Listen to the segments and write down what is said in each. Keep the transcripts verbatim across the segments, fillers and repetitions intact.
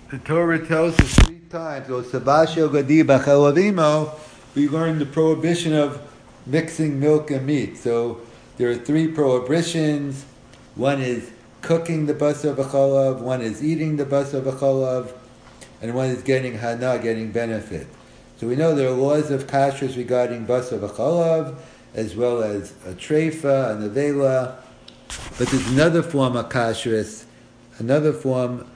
The Torah tells us three times, O Sabashio Gadi Bachalavimo, we learned the prohibition of mixing milk and meat. So there are three prohibitions. One is cooking the basar b'chalav, one is eating the basar b'chalav, and one is getting hana, getting benefit. So we know there are laws of kashrus regarding basar b'chalav, as well as a treifa, a nevela. But there's another form of kashrus, another form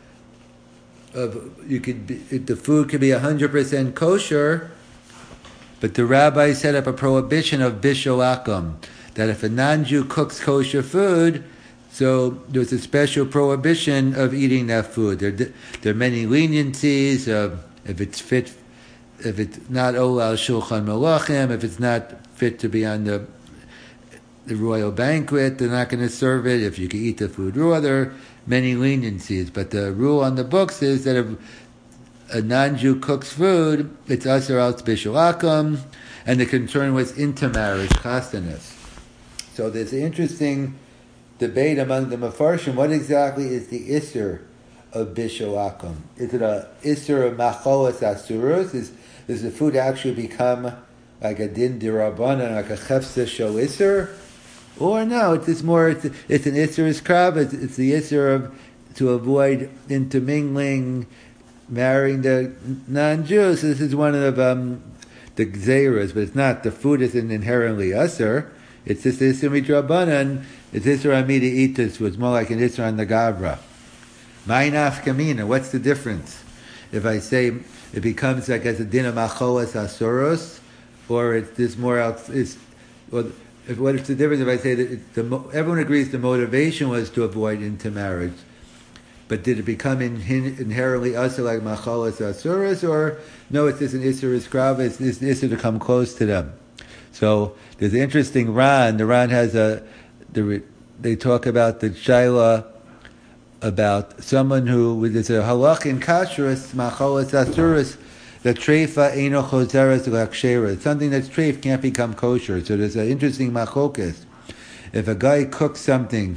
of, you could be, the food could be one hundred percent kosher, but the rabbi set up a prohibition of bishul akum, that if a non-Jew cooks kosher food, so there's a special prohibition of eating that food. There, there are many leniencies. Uh, if it's fit, if it's not olal shulchan malachim, if it's not fit to be on the the royal banquet, they're not going to serve it. If you can eat the food raw, there are many leniencies. But the rule on the books is that if a non-Jew cooks food, it's asur al bishul akum, and the concern was intermarriage, chastanis. So there's an interesting debate among the Mefarshim. What exactly is the isur of bishul akum? Is it a isur of macholas asurus? Is does the food actually become like a din dirabanan, like a chefsa shel isur? Or no, it's just more, it's, it's an isur iskrav, it's, it's the isur of, to avoid intermingling, marrying the non-Jews. So this is one of um, the gzeiras, but it's not, the food isn't inherently usur. It's just isur midrabanan, it's isur amida itus, so it's more like an isur on the gavra. Ma'inaf kamina, what's the difference? If I say it becomes like as a din of macholas asuros, or it's this more else, is, well, if, what is the difference if I say that it, the, everyone agrees the motivation was to avoid intermarriage, but did it become in, inherently usur like macholas asuros, or no, it's just an isur iskrava, it's, it's an isur to come close to them. So there's an interesting Ran. The Ran has a, the, they talk about the shaila about someone who, there's a halach in kashrus, macholas asuros, that treifa eino chozeres l'akshera. Something that's treif can't become kosher. So there's an interesting machokas. If a guy cooks something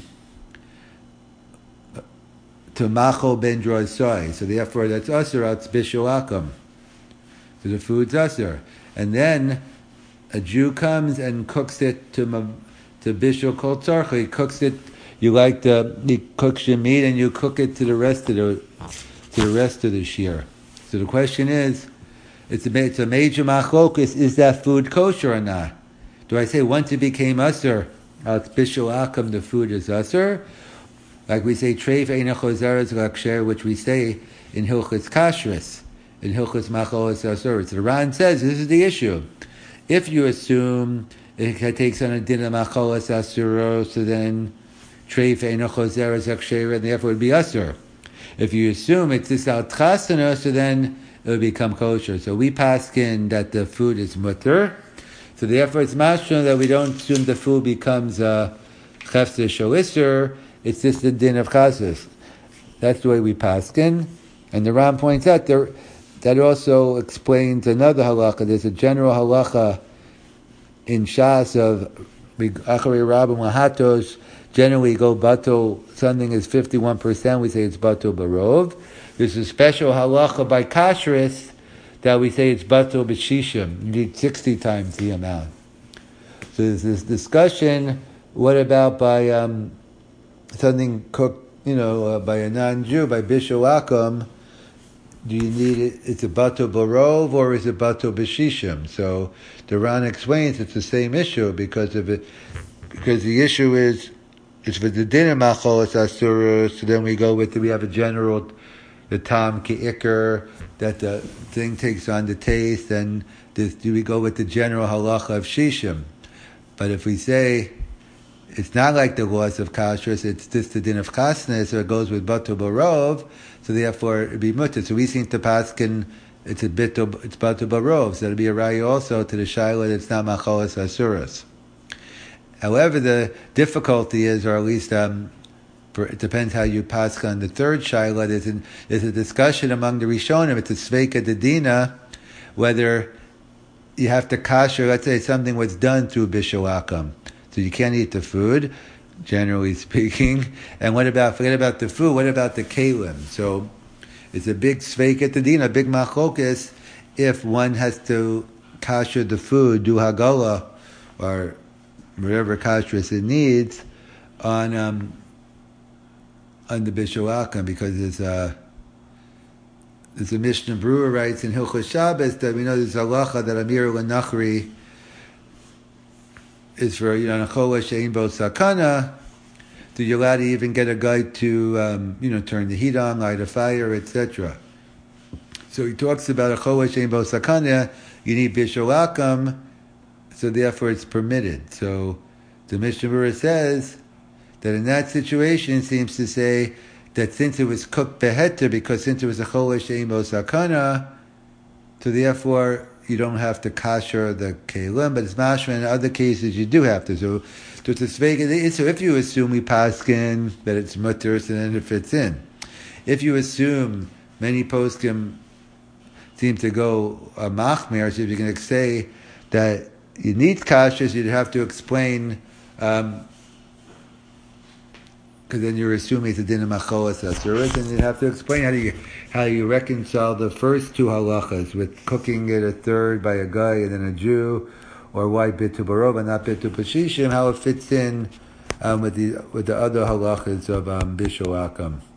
to machol ben drosai, so therefore that's asur, it's bishul akum. So the food's asur. And then a Jew comes and cooks it to to bishul kol tzarcha. He cooks it. You like the he cooks your meat and you cook it to the rest of the to the rest of the shear. So the question is, it's a it's a major machlokus. Is that food kosher or not? Do I say once it became asur, it's bishul akum, the food is asur? Like we say treif eino chozeres l'akshera, which we say in Hilchos Kashrus, in Hilchos macholas asur. So the Ran says this is the issue. If you assume it takes on a din of macholas asuro, so then treif eino chozeres l'akshera, and therefore it would be asur. If you assume it's this al chasana, so then it will become kosher. So we paskin that the food is mutter. So therefore it's mashma that we don't assume the food becomes a chefsa shel isur. It's just the din of chasus. That's the way we paskin. And the Ram points out there, that also explains another halacha. There's a general halacha in Shas of Acharei Rabim Lahatos. Generally go bato, something is fifty-one percent, we say it's bato barov. There's a special halacha by kashrus that we say it's bato b'shishim. You need sixty times the amount. So there's this discussion, what about by um, something cooked, you know, uh, by a non-Jew, by bishul akum, do you need it, it's a bato barov or is it bato b'shishim? So the Ran explains it's the same issue because of it, because the issue is, it's for the din of macholas asura, so then we go with, the, we have a general, the tam ki'ikr, that the thing takes on the taste, and this, do we go with the general halacha of shishim? But if we say, it's not like the laws of kashrus, it's just the din of chasna, so it goes with bato barov, so therefore it'd be mutter. So we seem to paskin, it's a bit, it's bato barov, so it'll be a raya also to the shaila that it's not macholas asuras. However, the difficulty is, or at least um, for, it depends how you pass on the third shaila, there's, an, there's a discussion among the Rishonim, it's a sveika dedina, whether you have to kasher, let's say something was done through bishul akum. So you can't eat the food, generally speaking. And what about, forget about the food, what about the kalim? So It's a big sveik at the din, a big machokis, if one has to kasher the food, do hagala, or whatever kashrus it needs, on um, on the Bishoakam, because there's a there's a Mishnah Brewer writes in Hilchos Shabbos that we know there's a halacha that Amir Nachri is for, you know, Nachola Shein Bo Sakana, that you're allowed to even get a guy to, um, you know, turn the heat on, light a fire, et cetera. So he talks about a Chola Shein Bo Sakana, you need Bishoakam, so therefore it's permitted. So the Mishnah Berurah says that in that situation it seems to say that since it was cooked beheter, because since it was a Chola Shein Bo Sakana, so therefore you don't have to kasher the kelim, but it's mashma in other cases you do have to. So, so it's a svega. So if you assume we paskin that it's mutter, so then it fits in. If you assume many poskim seem to go a machmer, so if you can say that you need kashers, you'd have to explain, um, because then you're assuming it's a din of macholas asuras, and you have to explain how do you how you reconcile the first two halachas with cooking it a third by a guy and then a Jew, or why bitu barova, not bitu pashishim, how it fits in um, with the with the other halachas of um, Bishoakam.